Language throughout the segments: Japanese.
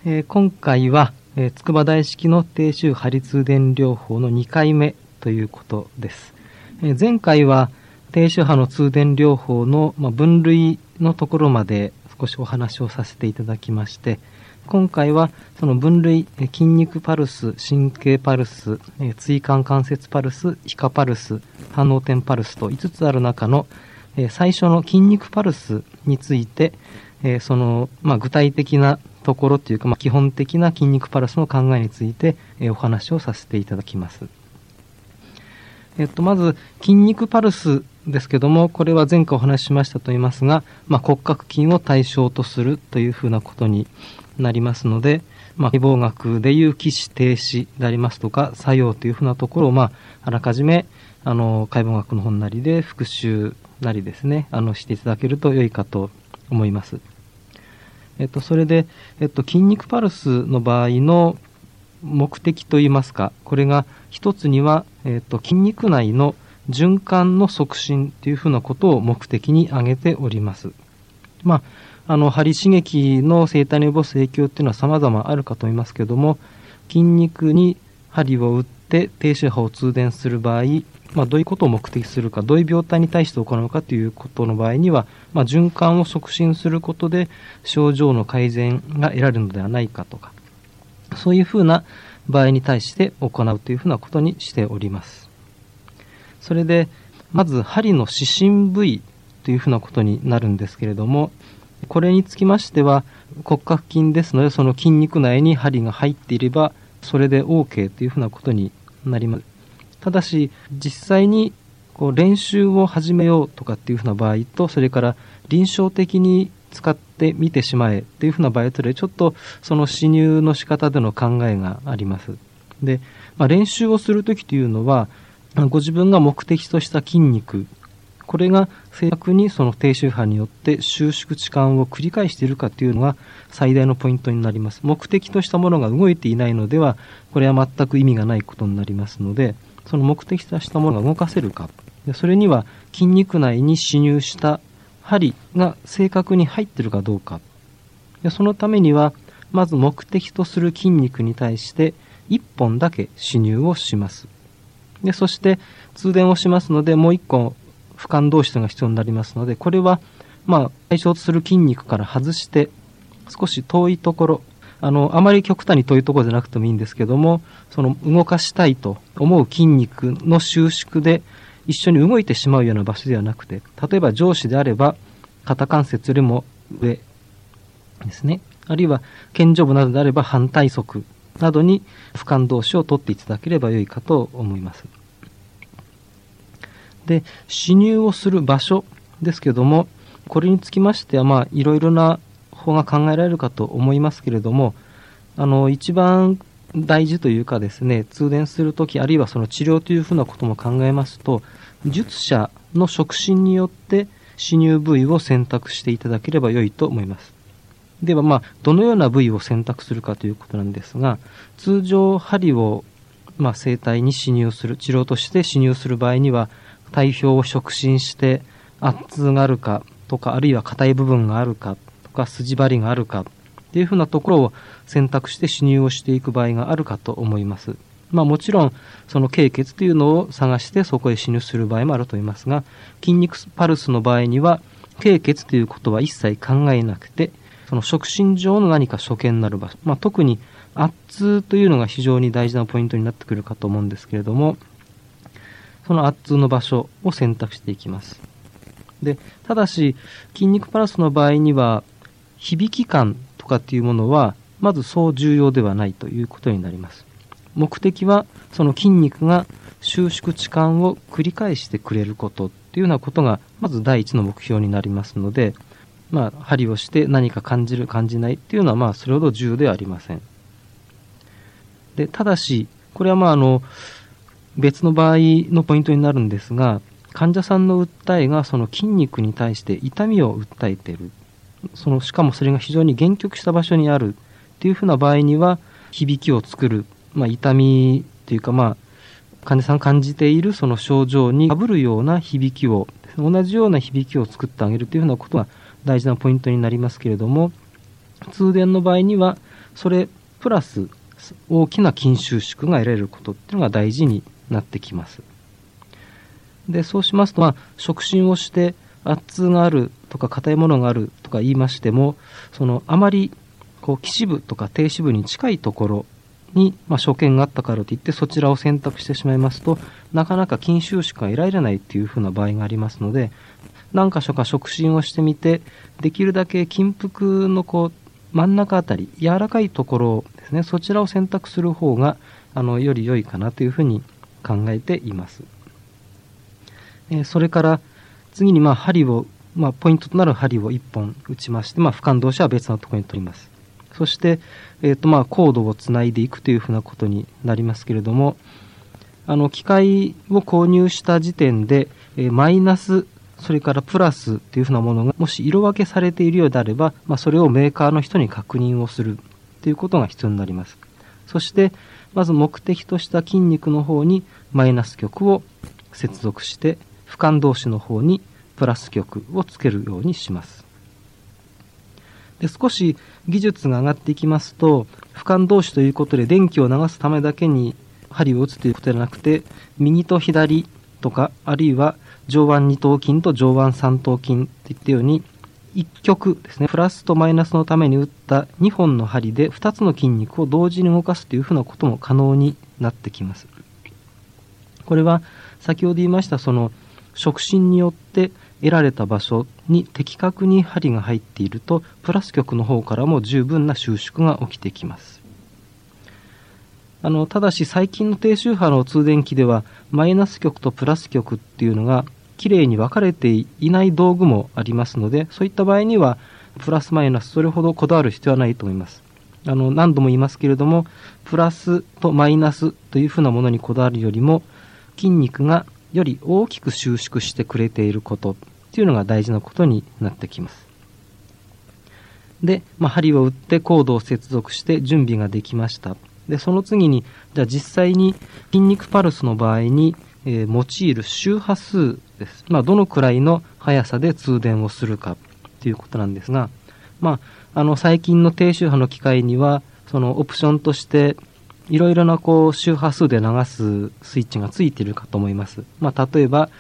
今回は、筑波大式の低周波通電療法の2回目ということです。前回は低周波の通電療法の、分類のところまで少しお話をさせていただきまして、今回はその分類、筋肉パルス、神経パルス、椎間関節パルス、皮下パルス、反応点パルスと5つある中の、最初の筋肉パルスについて、その、具体的なところというか、基本的な筋肉パルスの考えについて、お話をさせていただきます。まず筋肉パルスですけども、これは前回お話ししましたと言いますが、骨格筋を対象とするというふうなことになりますので、解剖学でいう起死停止でありますとか、作用というふうなところを、あらかじめ解剖学の本なりで復習なりですね、していただけると良いかと思います。それで、筋肉パルスの場合の目的といいますか、これが一つには、筋肉内の循環の促進というふうなことを目的に挙げております。針刺激の生体に及ぼす影響というのは様々あるかと思いますけれども、筋肉に針を打って低周波を通電する場合、どういうことを目的するか、どういう病態に対して行うかということの場合には、循環を促進することで症状の改善が得られるのではないかとか、そういうふうな場合に対して行うというふうなことにしております。それで、まず針の指針部位というふうなことになるんですけれども、これにつきましては骨格筋ですので、その筋肉内に針が入っていればそれで OK というふうなことになります。ただし実際に練習を始めようとかっていうふうな場合と、それから臨床的に使ってみてしまえというふうな場合とで、ちょっとその刺入の仕方での考えがあります。で、練習をするときというのは、ご自分が目的とした筋肉、これが正確にその低周波によって収縮置換を繰り返しているかというのが最大のポイントになります。目的としたものが動いていないのでは、これは全く意味がないことになりますので、その目的としたものが動かせるか、それには筋肉内に侵入した針が正確に入っているかどうか、そのためにはまず目的とする筋肉に対して1本だけ侵入をします。で、そして通電をしますので、もう1個俯瞰同士が必要になりますので、これは対象とする筋肉から外して少し遠いところ、あまり極端に遠いところじゃなくてもいいんですけども、その動かしたいと思う筋肉の収縮で一緒に動いてしまうような場所ではなくて、例えば上肢であれば肩関節よりも上ですね、あるいは肩上部などであれば反対側などに俯瞰同士を取っていただければ良いかと思います。で、侵入をする場所ですけども、これにつきましてはいろいろな方が考えられるかと思いますけれども、一番大事というかですね、通電するとき、あるいはその治療というふうなことも考えますと、術者の触診によって侵入部位を選択していただければ良いと思います。ではどのような部位を選択するかということなんですが、通常針を生体に侵入する、治療として侵入する場合には、体表を触診して圧痛があるかとか、あるいは硬い部分があるかとか、筋張りがあるかっていうふうなところを選択して侵入をしていく場合があるかと思います。もちろんその経血というのを探してそこへ侵入する場合もあると思いますが、筋肉パルスの場合には経血ということは一切考えなくて、その触診上の何か所見になる場所、特に圧痛というのが非常に大事なポイントになってくるかと思うんですけれども、その圧痛の場所を選択していきます。で、ただし筋肉パルスの場合には響き感とかっていうものはまずそう重要ではないということになります。目的はその筋肉が収縮置換を繰り返してくれることっていうようなことがまず第一の目標になりますので、針をして何か感じる感じないっていうのはそれほど重要ではありません。で、ただしこれは別の場合のポイントになるんですが、患者さんの訴えがその筋肉に対して痛みを訴えている、しかもそれが非常に限局した場所にあるっていうふうな場合には、響きを作る、痛みというか患者さんが感じているその症状に被るような響きを、同じような響きを作ってあげるというふうなことが大事なポイントになりますけれども、通電の場合にはそれプラス大きな筋収縮が得られることっていうのが大事になってきます。で、そうしますと、触診をして圧痛があるとか硬いものがあるとか言いましても、あまり基支部とか低支部に近いところに、所見があったからといってそちらを選択してしまいますと、なかなか筋収縮が得られないというふうな場合がありますので、何箇所か触診をしてみて、できるだけ筋腹の真ん中あたり、柔らかいところですね、そちらを選択する方がより良いかなというふうに考えています。それから次に針を、ポイントとなる針を1本打ちまして、俯瞰同士は別のところに取ります。そして、コードをつないでいくというふうなことになりますけれども、機械を購入した時点で、マイナス、それからプラスというふうなものがもし色分けされているようであれば、それをメーカーの人に確認をするということが必要になります。そして、まず目的とした筋肉の方にマイナス極を接続して、俯瞰同士の方にプラス極をつけるようにします。で、少し技術が上がっていきますと、俯瞰同士ということで電気を流すためだけに針を打つということではなくて、右と左とか、あるいは上腕二頭筋と上腕三頭筋といったように、一極ですね、プラスとマイナスのために打った2本の針で2つの筋肉を同時に動かすというふうなことも可能になってきます。これは先ほど言いました触診によって得られた場所に的確に針が入っていると、プラス極の方からも十分な収縮が起きてきます。ただし最近の低周波の通電器ではマイナス極とプラス極っていうのがきれいに分かれていない道具もありますので、そういった場合にはプラスマイナスそれほどこだわる必要はないと思います。何度も言いますけれども、プラスとマイナスというふうなものにこだわるよりも、筋肉がより大きく収縮してくれていることというのが大事なことになってきます。で、針を打ってコードを接続して準備ができました。で、その次に、じゃあ実際に筋肉パルスの場合に、用いる周波数です。どのくらいの速さで通電をするかということなんですが、最近の低周波の機械には、オプションとして、いろいろな周波数で流すスイッチがついているかと思います。例えば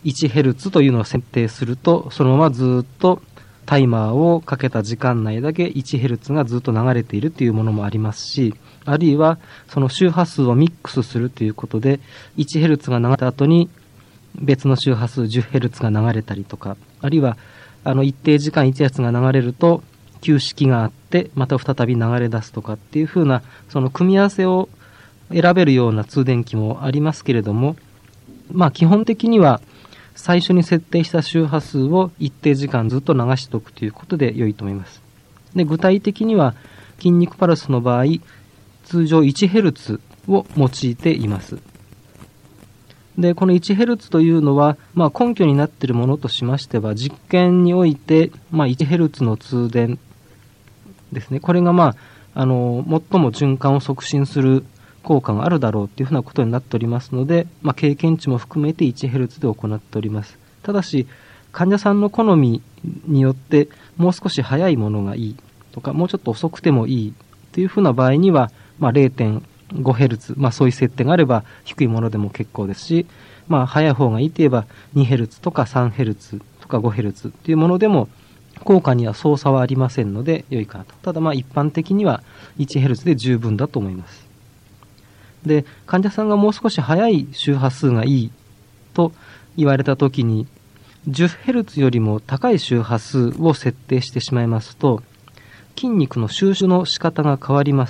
1Hz というのを設定すると、そのままずっとタイマーをかけた時間内だけ 1Hz がずっと流れているというものもありますし、あるいはその周波数をミックスするということで 1Hz が流れた後に別の周波数 10Hz が流れたりとか、あるいは一定時間 1Hz が流れると旧式があってまた再び流れ出すとかっていう風なその組み合わせを選べるような通電器もありますけれども、基本的には最初に設定した周波数を一定時間ずっと流しておくということで良いと思います。で、具体的には筋肉パルスの場合、通常 1Hz を用いています。で、この 1Hz というのは、根拠になっているものとしましては、実験において、1Hz の通電ですね。これが最も循環を促進する効果があるだろうというふうなことになっておりますので、経験値も含めて 1Hz で行っております。ただし、患者さんの好みによって、もう少し早いものがいいとか、もうちょっと遅くてもいいというふうな場合には、0.5Hz、そういう設定があれば低いものでも結構ですし、早い方がいいといえば 2Hz とか 3Hz とか 5Hz というものでも効果にはそう差はありませんので良いかなと。ただ一般的には 1Hz で十分だと思います。で、患者さんがもう少し早い周波数がいいと言われたときに 10Hz よりも高い周波数を設定してしまいますと、筋肉の収縮の仕方が変わります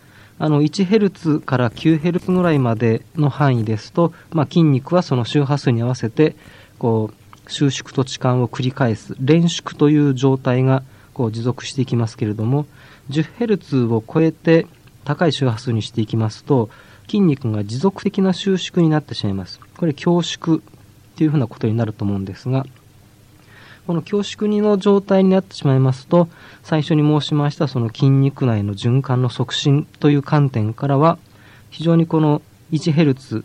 。1Hz から 9Hz ぐらいまでの範囲ですと、筋肉はその周波数に合わせて収縮と置換を繰り返す連縮という状態が持続していきますけれども、 10Hz を超えて高い周波数にしていきますと、筋肉が持続的な収縮になってしまいます。これ強縮というふうなことになると思うんですが、この強縮の状態になってしまいますと、最初に申しましたその筋肉内の循環の促進という観点からは、非常にこの 1Hz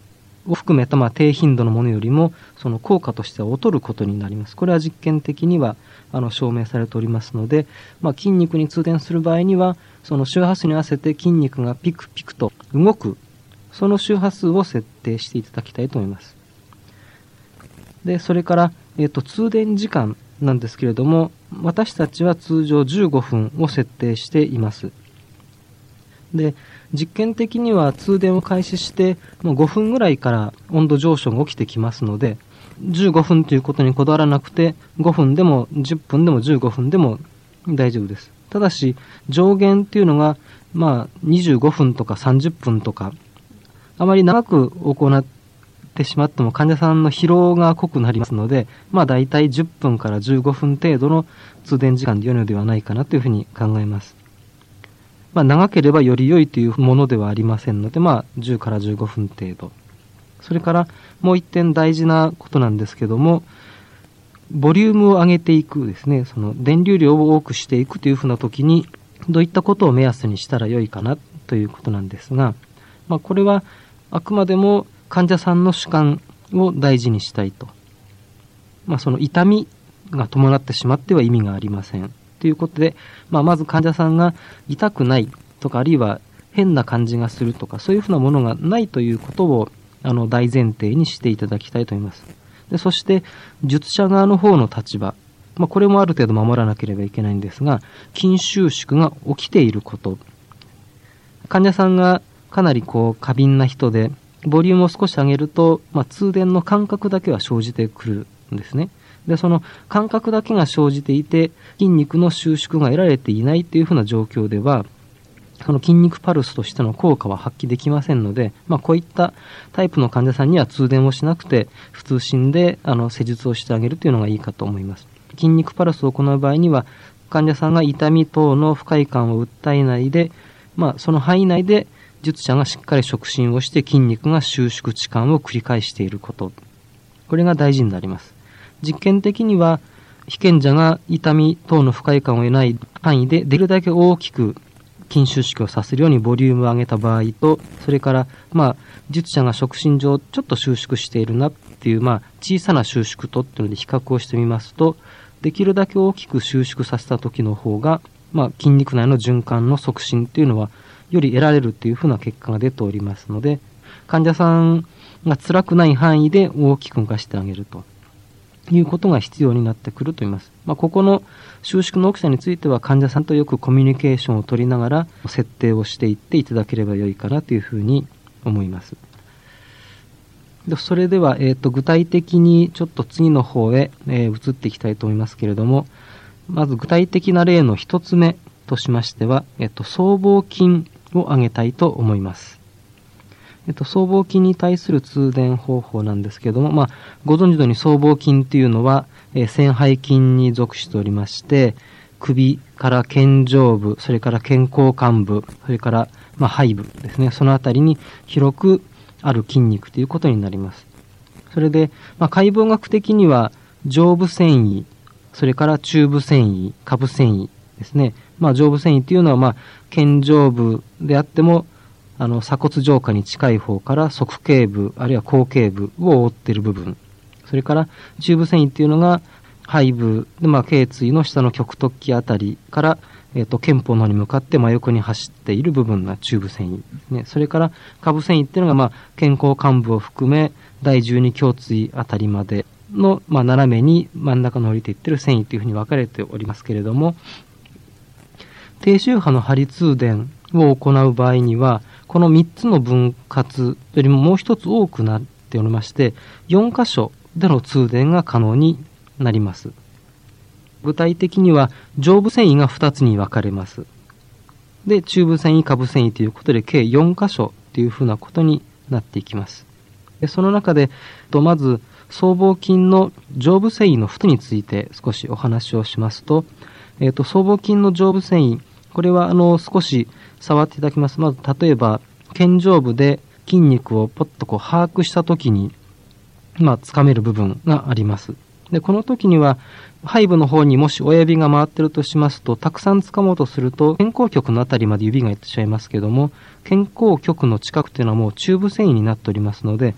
を含めた低頻度のものよりもその効果としては劣ることになります。これは実験的には証明されておりますので、筋肉に通電する場合にはその周波数に合わせて筋肉がピクピクと動く、その周波数を設定していただきたいと思います。で、それから、通電時間なんですけれども、私たちは通常15分を設定しています。で、実験的には通電を開始してもう5分ぐらいから温度上昇が起きてきますので、15分ということにこだわらなくて、5分でも10分でも15分でも大丈夫です。ただし、上限っていうのが、25分とか30分とか、あまり長く行ってしまっても患者さんの疲労が濃くなりますので、だいたい10分から15分程度の通電時間で良いのではないかなというふうに考えます。長ければより良いというものではありませんので、10から15分程度。それからもう一点大事なことなんですけども、ボリュームを上げていくですね、その電流量を多くしていくというふうな時に、どういったことを目安にしたら良いかなということなんですが、これはあくまでも患者さんの主観を大事にしたいと。その痛みが伴ってしまっては意味がありません。ということで、まず患者さんが痛くないとか、あるいは変な感じがするとか、そういうふうなものがないということを大前提にしていただきたいと思います。で、そして術者側の方の立場、これもある程度守らなければいけないんですが、筋収縮が起きていること。患者さんがかなり過敏な人で、ボリュームを少し上げると、通電の感覚だけは生じてくるんですね。で、その感覚だけが生じていて、筋肉の収縮が得られていないというふうな状況では、その筋肉パルスとしての効果は発揮できませんので、こういったタイプの患者さんには通電をしなくて、普通心で施術をしてあげるというのがいいかと思います。筋肉パルスを行う場合には、患者さんが痛み等の不快感を訴えないで、その範囲内で術者がしっかり触診をして筋肉が収縮置換を繰り返していること。これが大事になります。実験的には、被験者が痛み等の不快感を得ない範囲でできるだけ大きく筋収縮をさせるようにボリュームを上げた場合と、それから、術者が触診上ちょっと収縮しているなっていう、小さな収縮とっていうので比較をしてみますと、できるだけ大きく収縮させた時の方が、筋肉内の循環の促進っていうのは、より得られるというふうな結果が出ておりますので、患者さんが辛くない範囲で大きく動かしてあげるということが必要になってくると言います。ここの収縮の大きさについては患者さんとよくコミュニケーションを取りながら設定をしていっていただければよいかなというふうに思います。で、それでは、具体的にちょっと次の方へ、移っていきたいと思いますけれども、まず具体的な例の一つ目としましては、僧帽筋を挙げたいと思います。僧帽筋に対する通電方法なんですけれども、ご存知のように僧帽筋というのは、仙背筋に属しておりまして、首から肩上部、それから肩甲幹部、それから、背部ですね、そのあたりに広くある筋肉ということになります。それで、解剖学的には上部繊維、それから中部繊維、下部繊維ですね。上部繊維というのは、肩上部であっても、鎖骨上下に近い方から側頸部、あるいは後頸部を覆っている部分。それから中部繊維っていうのが背部で、頸椎の下の極突起あたりから、肩部の方に向かって真横に走っている部分が中部繊維ですね。それから下部繊維っていうのが、肩甲幹部を含め第12胸椎あたりまでの、斜めに真ん中の降りていっている繊維というふうに分かれておりますけれども、低周波の針通電を行う場合には、この3つの分割よりももう一つ多くなっておりまして、4箇所での通電が可能になります。具体的には上部繊維が2つに分かれます。で、中部繊維、下部繊維ということで計4箇所というふうなことになっていきます。で、その中で、まず僧帽筋の上部繊維の2について少しお話をしますと、僧帽筋の上部繊維、これは少し触っていただきます。まず例えば肩上部で筋肉をポッと把握したときに、つかめる部分があります。で、この時には背部の方にもし親指が回っているとしますと、たくさん掴もうとすると肩甲極のあたりまで指がいってしまいますけども、肩甲極の近くというのはもう中部繊維になっておりますので、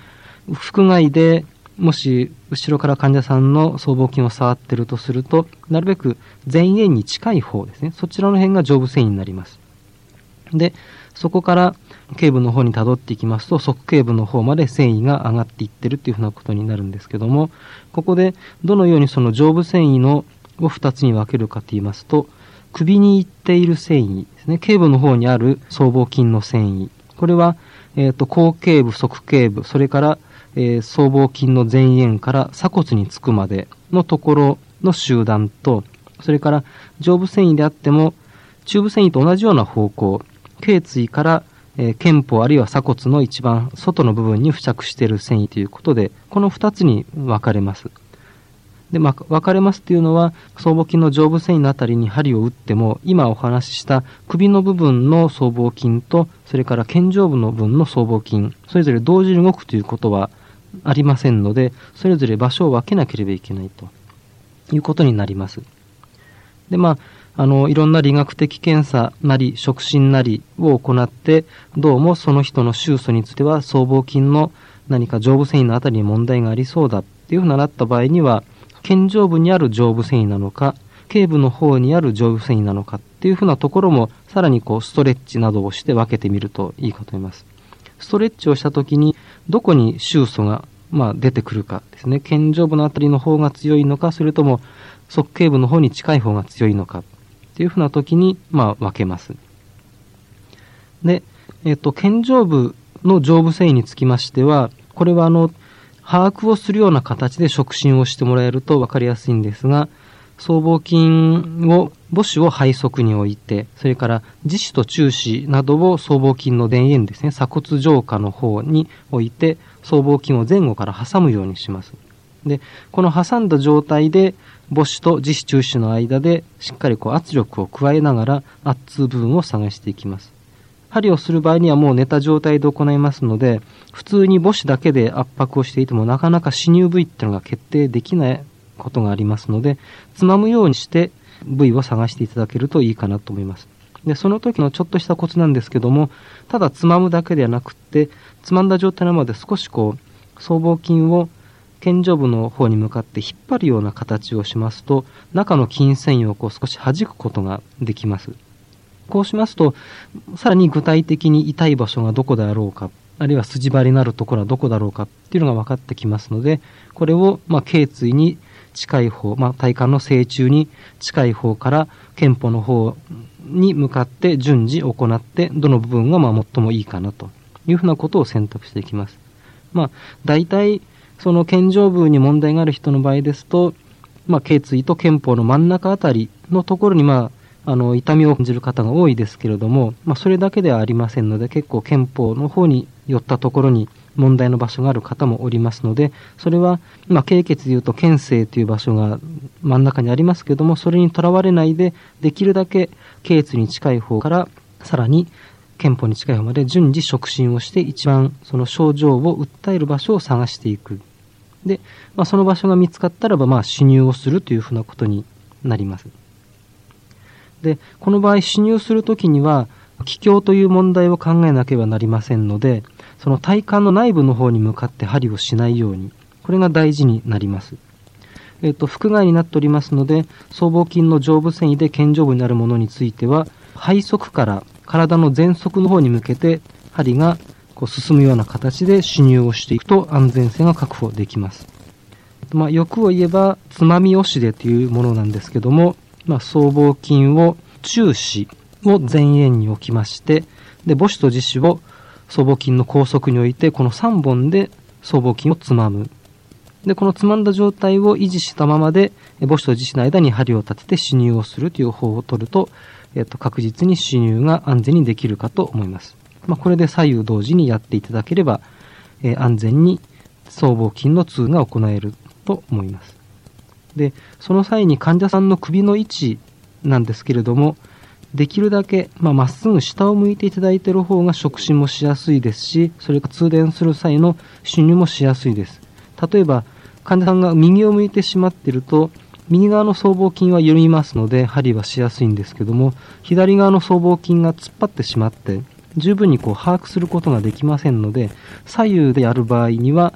腹外でもし後ろから患者さんの僧帽筋を触っているとすると、なるべく前縁に近い方ですね。そちらの辺が上部線維になります。で、そこから頸部の方に辿っていきますと、側頸部の方まで繊維が上がっていってるっていうふうなことになるんですけども、ここでどのようにその上部繊維のを2つに分けるかと言いますと、首に行っている繊維ですね。頸部の方にある僧帽筋の繊維。これは、後頸部、側頸部、それから、僧帽筋の前縁から鎖骨につくまでのところの集団と、それから上部繊維であっても、中部繊維と同じような方向、頸椎から、肩部あるいは鎖骨の一番外の部分に付着している繊維ということで、この2つに分かれます。で、分かれますというのは、僧帽筋の上部繊維のあたりに針を打っても、今お話しした首の部分の僧帽筋と、それから肩上部の部分の僧帽筋、それぞれ同時に動くということはありませんので、それぞれ場所を分けなければいけないということになります。で、いろんな理学的検査なり、触診なりを行って、どうもその人の手術については、僧帽筋の何か上部繊維のあたりに問題がありそうだっていうふうになった場合には、肩上部にある上部繊維なのか、頸部の方にある上部繊維なのかっていうふうなところも、さらにストレッチなどをして分けてみるといいかと思います。ストレッチをしたときに、どこに臭素が、出てくるかですね。肩上部のあたりの方が強いのか、それとも側頸部の方に近い方が強いのかっていうふうなときに、分けます。で、肩上部の上部繊維につきましては、これは把握をするような形で触診をしてもらえると分かりやすいんですが、僧帽筋を、母趾を背側に置いて、それから耳趾と中趾などを僧帽筋の前縁ですね、鎖骨上下の方に置いて、僧帽筋を前後から挟むようにします。で、この挟んだ状態で、母趾と耳趾中趾の間でしっかり圧力を加えながら圧痛部分を探していきます。針をする場合にはもう寝た状態で行いますので、普通に母趾だけで圧迫をしていてもなかなか刺入部位っていうのが決定できないことがありますので、つまむようにして部位を探していただけるといいかなと思います。で、その時のちょっとしたコツなんですけども、ただつまむだけではなくって、つまんだ状態のままで少し僧帽筋を肩上部の方に向かって引っ張るような形をしますと、中の筋繊維を少し弾くことができます。こうしますと、さらに具体的に痛い場所がどこであろうか、あるいは筋張りになるところはどこだろうかっていうのが分かってきますので、これを頸椎に近い方、体幹の正中に近い方から肩部の方に向かって順次行って、どの部分が最もいいかなというふうなことを選択していきます。大体その肩上部に問題がある人の場合ですと、頸椎と肩部の真ん中あたりのところに痛みを感じる方が多いですけれども、それだけではありませんので、結構肩部の方に寄ったところに問題の場所がある方もおりますので、それは、経血でいうと肩椎という場所が真ん中にありますけれども、それにとらわれないで、できるだけ頸椎に近い方から、さらに肩部に近い方まで順次触診をして、一番その症状を訴える場所を探していく。で、その場所が見つかったらば、刺入をするというふうなことになります。で、この場合、刺入するときには、気胸という問題を考えなければなりませんので、その体幹の内部の方に向かって針をしないように、これが大事になります。腹外になっておりますので、僧帽筋の上部繊維で肩上部になるものについては、背側から体の前側の方に向けて、針が進むような形で刺入をしていくと安全性が確保できます。欲を言えば、つまみ押しでというものなんですけども、僧帽筋を中趾を前縁に置きまして、で、母趾と耳趾を僧帽筋の高側に置いて、この3本で僧帽筋をつまむ。で、このつまんだ状態を維持したままで、母趾と耳趾の間に針を立てて刺入をするという方法を取ると、確実に刺入が安全にできるかと思います。これで左右同時にやっていただければ、安全に僧帽筋の痛が行えると思います。で、その際に患者さんの首の位置なんですけれども、できるだけまっすぐ下を向いていただいている方が触診もしやすいですし、それから通電する際の侵入もしやすいです。例えば、患者さんが右を向いてしまっていると、右側の僧帽筋は緩みますので、針はしやすいんですけども、左側の僧帽筋が突っ張ってしまって、十分に把握することができませんので、左右でやる場合には、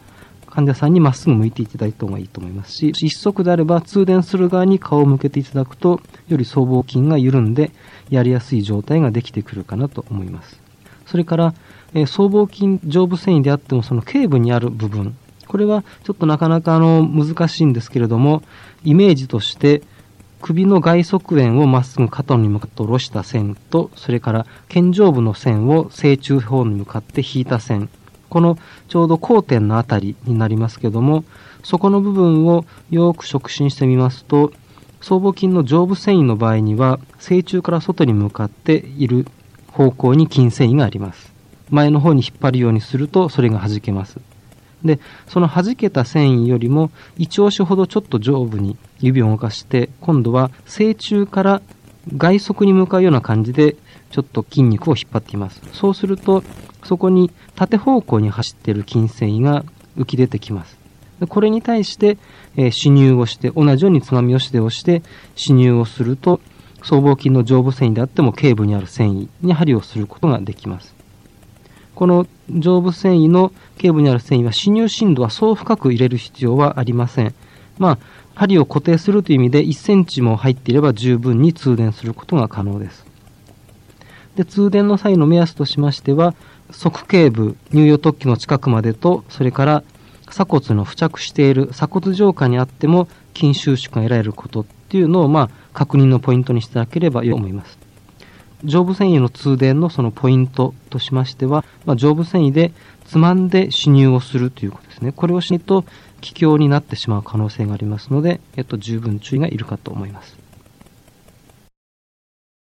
患者さんにまっすぐ向いていただいた方がいいと思いますし、一足であれば通電する側に顔を向けていただくと、より僧帽筋が緩んでやりやすい状態ができてくるかなと思います。それから、僧帽筋上部線維であってもその頸部にある部分、これはちょっとなかなか難しいんですけれども、イメージとして首の外側縁をまっすぐ肩に向かって下ろした線と、それから肩上部の線を正中方に向かって引いた線、このちょうど交点のあたりになりますけども、そこの部分をよく触診してみますと、僧帽筋の上部線維の場合には正中から外に向かっている方向に筋線維があります。前の方に引っ張るようにするとそれが弾けます。で、その弾けた線維よりも1押しほどちょっと上部に指を動かして、今度は正中から外側に向かうような感じでちょっと筋肉を引っ張っています。そうするとそこに縦方向に走っている筋線維が浮き出てきます。でこれに対して、刺入をして、同じようにつまみ押しで押して刺入をすると、僧帽筋の上部線維であっても頸部にある線維に針をすることができます。この上部線維の頸部にある線維は刺入深度はそう深く入れる必要はありません。針を固定するという意味で1センチも入っていれば十分に通電することが可能です。で、通電の際の目安としましては、側頸部、乳幼突起の近くまでと、それから鎖骨の付着している鎖骨上下にあっても筋収縮が得られることっていうのを確認のポイントにしていただければよいと思います。上部線維の通電のそのポイントとしましては、上部線維でつまんで刺入をするということですね。これをしないと気胸になってしまう可能性がありますので、十分注意がいるかと思います。